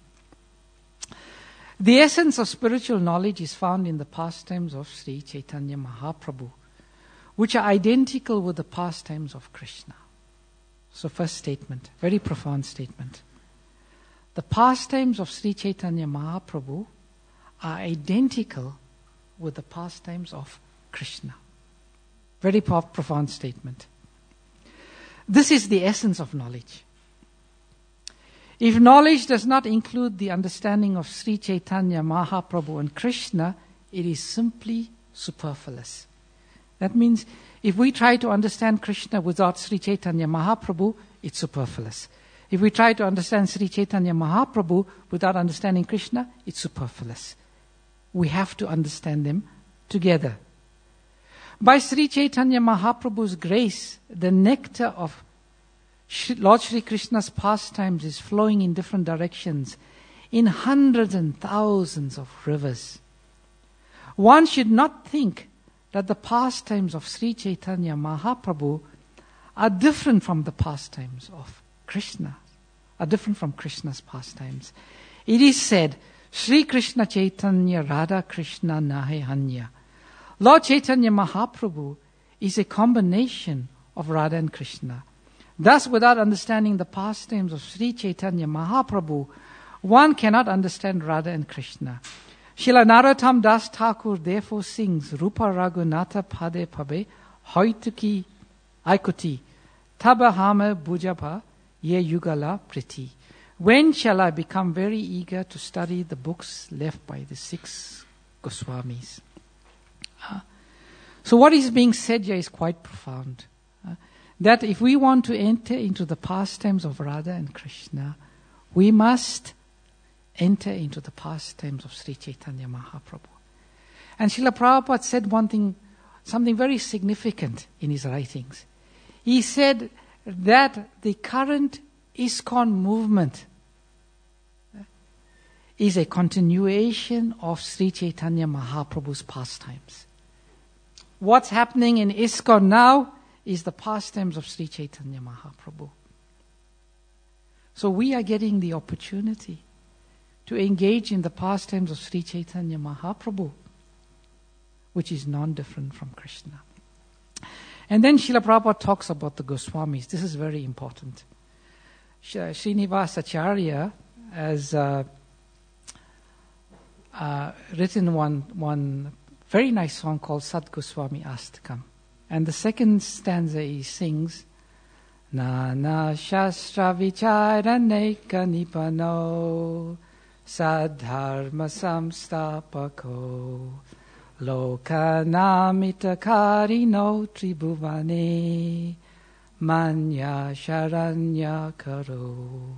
The essence of spiritual knowledge is found in the pastimes of Sri Chaitanya Mahaprabhu, which are identical with the pastimes of Krishna. So first statement, very profound statement. The pastimes of Sri Chaitanya Mahaprabhu are identical with the pastimes of Krishna. Very po- profound statement. This is the essence of knowledge. If knowledge does not include the understanding of Sri Chaitanya Mahaprabhu and Krishna, it is simply superfluous. That means if we try to understand Krishna without Sri Chaitanya Mahaprabhu, it's superfluous. If we try to understand Sri Chaitanya Mahaprabhu without understanding Krishna, it's superfluous. We have to understand them together. By Sri Chaitanya Mahaprabhu's grace, the nectar of Lord Shri Krishna's pastimes is flowing in different directions in hundreds and thousands of rivers. One should not think that the pastimes of Sri Chaitanya Mahaprabhu are different from the pastimes of Krishna, are different from Krishna's pastimes. It is said, Sri Krishna Chaitanya Radha Krishna Nahe Hanya. Lord Chaitanya Mahaprabhu is a combination of Radha and Krishna. Thus, without understanding the pastimes of Sri Chaitanya Mahaprabhu, one cannot understand Radha and Krishna. Srila Narottam Das Thakur therefore sings Rupa Raghunatha Pade Pabe Hoituki Aikuti Tabahama Bujapa Ye Yugala Priti. When shall I become very eager to study the books left by the six Goswamis? Uh, so what is being said here is quite profound. Uh, that if we want to enter into the pastimes of Radha and Krishna, we must enter into the pastimes of Sri Chaitanya Mahaprabhu. And Srila Prabhupada said one thing, something very significant in his writings. He said that the current ISKCON movement is a continuation of Sri Chaitanya Mahaprabhu's pastimes. What's happening in ISKCON now is the pastimes of Sri Chaitanya Mahaprabhu. So we are getting the opportunity to engage in the pastimes of Sri Chaitanya Mahaprabhu, which is non-different from Krishna. And then Srila Prabhupada talks about the Goswamis. This is very important. Srinivas Acharya has uh, uh, written one, one very nice song called Sad Goswami Astakam. And the second stanza he sings, Nana Shastra Vicharaneka Nipano Sadharma Samstapako Lokanamita Karino Tribhuvane Manya Sharanya Karo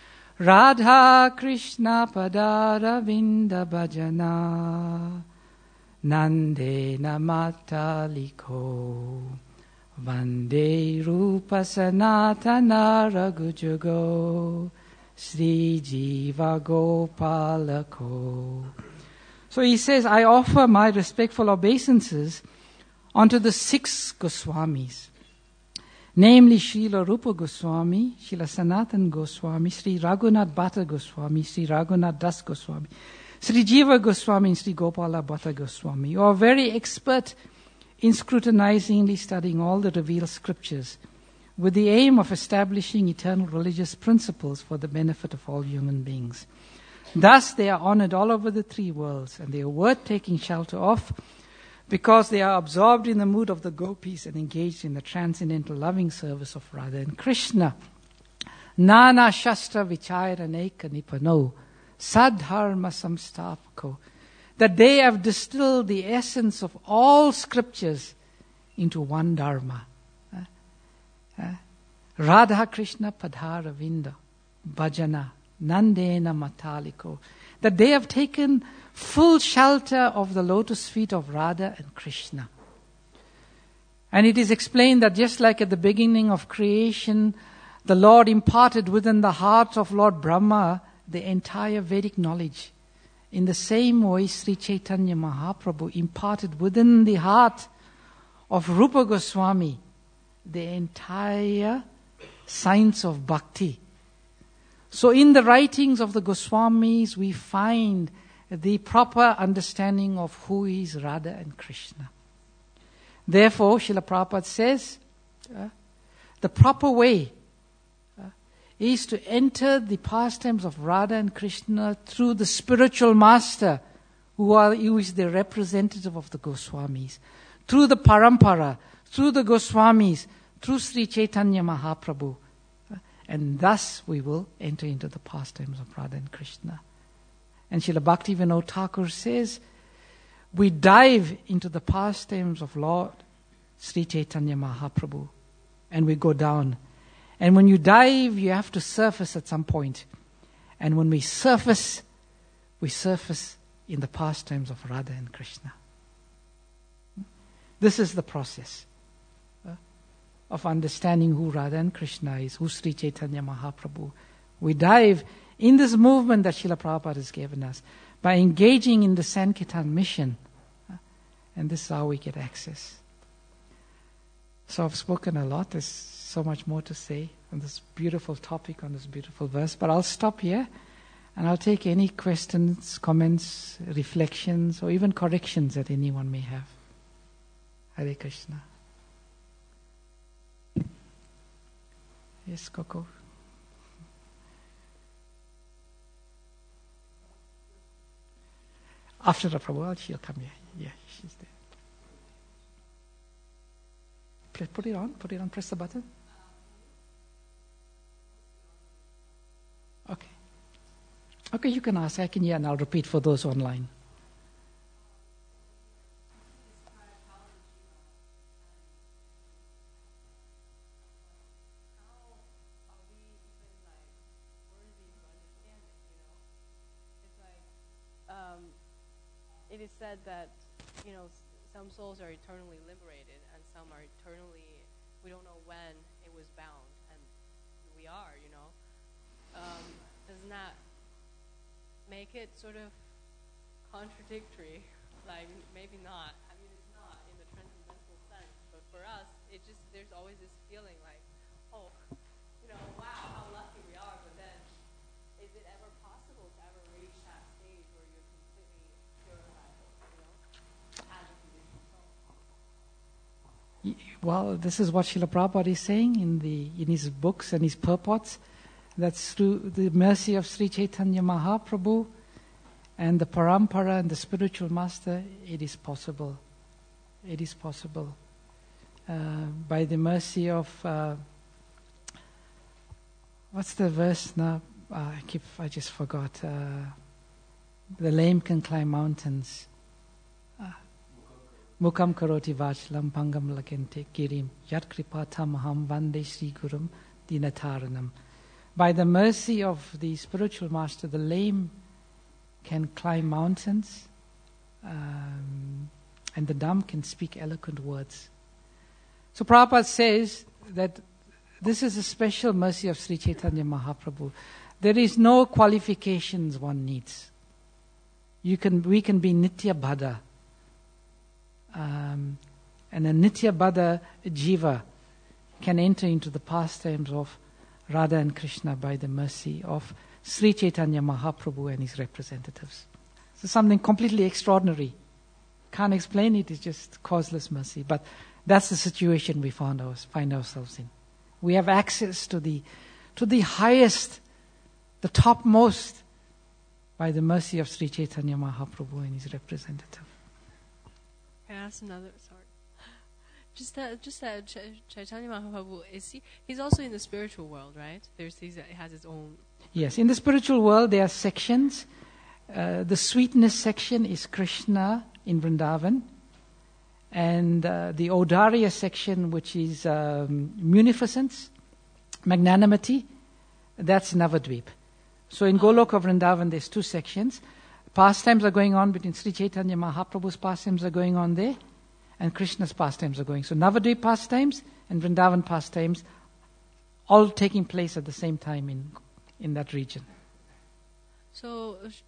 Radha Krishna Padara Vinda Bhajana Nande Namataliko Vande Rupa Sanatana Raghujago Sri Jiva Gopalako. So he says, I offer my respectful obeisances unto the six Goswamis, namely Srila Rupa Goswami, Srila Sanatan Goswami, Sri Raghunath Bhatta Goswami, Sri Raghunath Das Goswami, Sri Jiva Goswami, and Sri Gopala Bhatta Goswami, who are very expert in scrutinizingly studying all the revealed scriptures with the aim of establishing eternal religious principles for the benefit of all human beings. Thus they are honored all over the three worlds, and they are worth taking shelter of because they are absorbed in the mood of the gopis and engaged in the transcendental loving service of Radha and Krishna. Nana Shastra Vicharaneka Nipano Sadharma Samstapako. That they have distilled the essence of all scriptures into one dharma. Uh, uh, Radha Krishna Padhara Vinda Bhajana Nandena Mataliko. That they have taken full shelter of the lotus feet of Radha and Krishna. And it is explained that just like at the beginning of creation, the Lord imparted within the heart of Lord Brahma the entire Vedic knowledge In the same way, Sri Chaitanya Mahaprabhu imparted within the heart of Rupa Goswami the entire science of bhakti. So in the writings of the Goswamis, we find the proper understanding of who is Radha and Krishna. Therefore, Srila Prabhupada says, uh, the proper way uh, is to enter the pastimes of Radha and Krishna through the spiritual master, who, are, who is the representative of the Goswamis, through the parampara, through the Goswamis, through Sri Chaitanya Mahaprabhu. Uh, and thus we will enter into the pastimes of Radha and Krishna. And Srila Bhaktivinoda Thakur says, we dive into the pastimes of Lord Sri Chaitanya Mahaprabhu, and we go down. And when you dive, you have to surface at some point. And when we surface, we surface in the pastimes of Radha and Krishna. This is the process uh, of understanding who Radha and Krishna is, who Sri Chaitanya Mahaprabhu. We dive in this movement that Srila Prabhupada has given us by engaging in the Sankirtan mission. Uh, and this is how we get access. So I've spoken a lot. There's so much more to say on this beautiful topic, on this beautiful verse. But I'll stop here and I'll take any questions, comments, reflections, or even corrections that anyone may have. Hare Krishna. Yes, Coco. After the Prabhu, she'll come here. Yeah, she's there. Put it on, put it on, press the button. Okay. Okay, you can ask. I can hear and I'll repeat for those online. It is said that, you know, some souls are eternally liberated and some are eternally, we don't know when it was bound, and we are, you know. Um, doesn't that make it sort of contradictory? Like, maybe not. I mean, it's not in the transcendental sense, but for us, it just, there's always this feeling like, oh, you know, wow, how lucky we are, but then, is it ever possible to ever reach that stage where you're completely purified, you know, as a conditioned soul? Well, this is what Srila Prabhupada is saying in the in his books and his purports. That's through the mercy of Sri Chaitanya Mahaprabhu and the parampara and the spiritual master, it is possible. It is possible. Uh, by the mercy of, uh, what's the verse now? Uh, I keep, I just forgot. Uh, the lame can climb mountains. Mukam karoti vachalam pangam lakente girim yat kripatam aham vande Sri Gurum dinataranam. By the mercy of the spiritual master, the lame can climb mountains, um, and the dumb can speak eloquent words. So Prabhupada says that this is a special mercy of Sri Chaitanya Mahaprabhu. There is no qualifications one needs. You can, we can be Nitya Bhada. Um, and a Nitya Bhada jiva can enter into the pastimes of Radha and Krishna by the mercy of Sri Chaitanya Mahaprabhu and his representatives. So something completely extraordinary. Can't explain it, it's just causeless mercy. But that's the situation we found our, find ourselves in. We have access to the to the highest, the topmost, by the mercy of Sri Chaitanya Mahaprabhu and his representative. Can I ask another? Sorry, just that, just that Ch- Chaitanya Mahaprabhu is he? He's also in the spiritual world, right? There's he's, he has his own. Yes, in the spiritual world there are sections. Uh, the sweetness section is Krishna in Vrindavan, and uh, the Audarya section, which is um, munificence, magnanimity, that's Navadvip. So in Goloka Vrindavan there's two sections. Pastimes are going on between Sri Chaitanya Mahaprabhu's pastimes are going on there, and Krishna's pastimes are going. So Navadvip pastimes and Vrindavan pastimes all taking place at the same time in in that region. So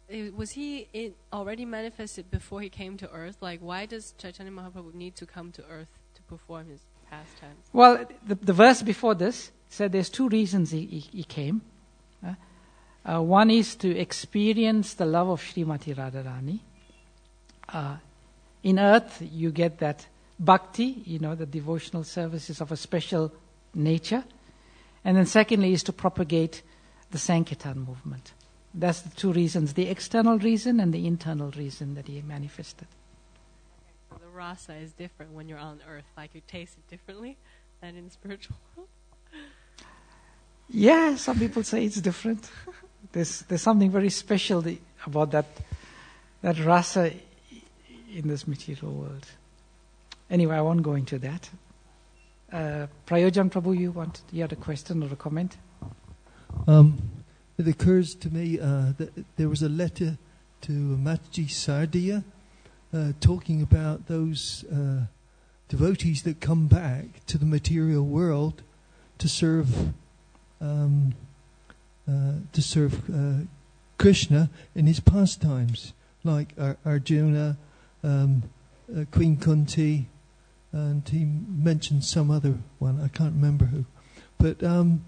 eh, was he in already manifested before he came to earth? Like, why does Chaitanya Mahaprabhu need to come to earth to perform his pastimes? Well, the, the verse before this said there's two reasons he, he, he came. Uh, uh, one is to experience the love of Srimati Radharani. Uh, in earth, you get that bhakti, you know, the devotional services of a special nature. And then secondly is to propagate the Sankirtan movement. That's the two reasons, the external reason and the internal reason that he manifested. Okay, so the rasa is different when you're on earth, like you taste it differently than in the spiritual world? Yeah, some people say it's different. There's there's something very special the, about that that rasa in this material world. Anyway, I won't go into that. Uh, Prayojan Prabhu, you want you had a question or a comment? Um, it occurs to me uh, that there was a letter to Mataji Sardiya uh, talking about those uh, devotees that come back to the material world to serve um, uh, to serve uh, Krishna in his pastimes, like Ar- Arjuna, um, uh, Queen Kunti, and he mentioned some other one, I can't remember who. But um,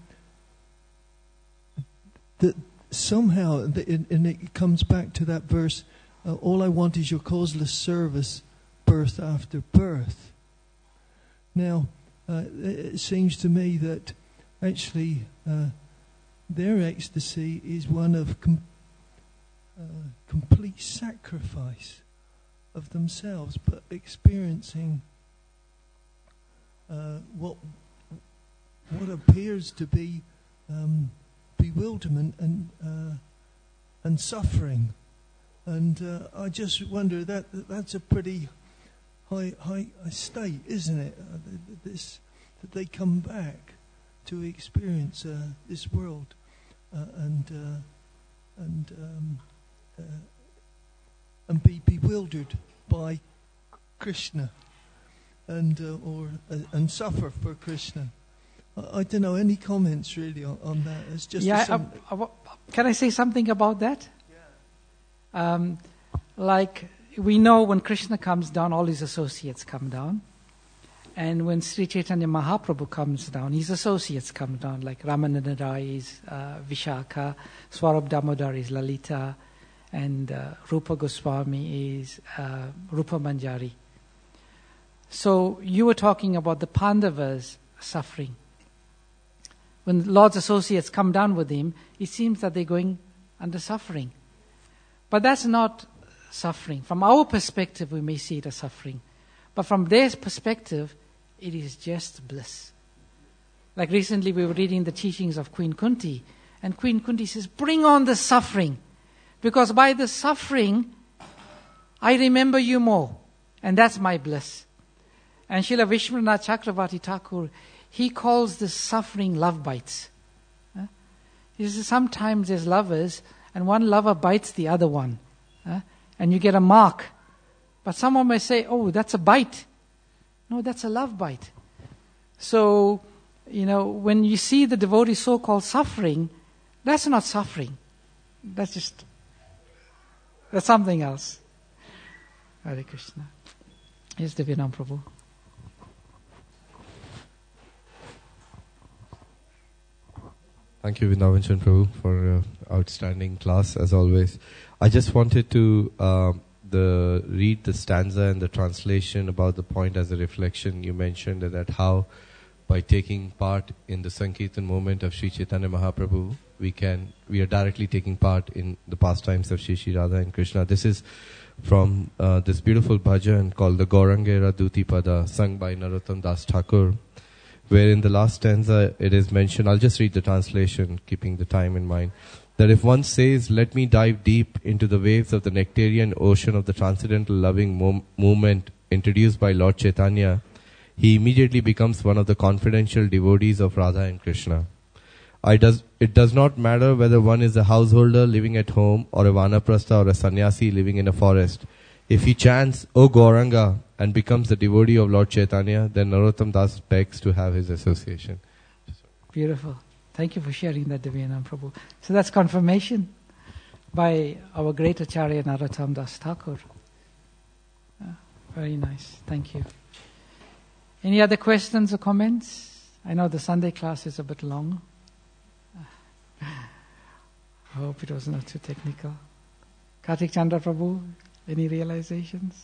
that somehow, and it comes back to that verse, uh, all I want is your causeless service, birth after birth. Now, uh, it seems to me that actually uh, their ecstasy is one of com- uh, complete sacrifice of themselves, but experiencing uh, what what appears to be um, bewilderment and uh, and suffering, and uh, I just wonder that that's a pretty high high state, isn't it? Uh, this that they come back to experience uh, this world uh, and uh, and um, uh, and be bewildered by Krishna and uh, or uh, and suffer for Krishna. I, I don't know, any comments really on, on that? It's just yeah. some, Uh, uh, can I say something about that? Yeah. Um, like we know when Krishna comes down, all his associates come down. And when Sri Chaitanya Mahaprabhu comes down, his associates come down, like Ramananda Rai is uh, Vishakha, Swarab Damodar is Lalita, and uh, Rupa Goswami is uh, Rupa Manjari. So you were talking about the Pandavas suffering. When the Lord's associates come down with him, it seems that they're going under suffering. But that's not suffering. From our perspective, we may see it as suffering. But from their perspective, it is just bliss. Like recently we were reading the teachings of Queen Kunti, and Queen Kunti says, bring on the suffering, because by the suffering, I remember you more, and that's my bliss. And Srila Vishwanath Chakravarti Thakur, he calls this suffering love bites. Uh, he says sometimes there's lovers, and one lover bites the other one, uh, and you get a mark. But someone may say, oh, that's a bite. No, that's a love bite. So, you know, when you see the devotee so-called suffering, that's not suffering. That's just, that's something else. Hare Krishna. Yes, Divyanam Prabhu. Thank you, Vrindavan Prabhu, for uh, outstanding class, as always. I just wanted to... Uh, The read the stanza and the translation about the point as a reflection. You mentioned that how by taking part in the Sankirtan movement of Sri Chaitanya Mahaprabhu, we can we are directly taking part in the pastimes of Shri Shri Radha and Krishna. This is from uh, this beautiful bhajan called the Gaurangera Duti Pada, sung by Narottam Das Thakur, where in the last stanza it is mentioned, I'll just read the translation, keeping the time in mind, that if one says, let me dive deep into the waves of the nectarian ocean of the transcendental loving mom- movement introduced by Lord Chaitanya, he immediately becomes one of the confidential devotees of Radha and Krishna. I does, it does not matter whether one is a householder living at home or a vanaprastha or a sannyasi living in a forest. If he chants, O Gauranga, and becomes the devotee of Lord Chaitanya, then Narottam Das begs to have his association. Beautiful. Thank you for sharing that, Divyanam Prabhu. So that's confirmation. by our great Acharya Narottam Das Thakur. Uh, very nice. Thank you. Any other questions or comments? I know the Sunday class is a bit long. I hope it was not too technical. Kartik Chandra Prabhu, any realizations?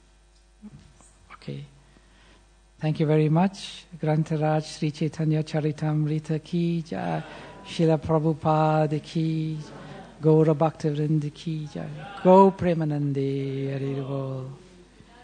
Okay. Thank you very much. Grantaraj Sri Chaitanya Charitamrita ki jai. Srila Prabhupada ki. Gaura Bhaktivinoda ki jai. Go Premanande Hari Bol.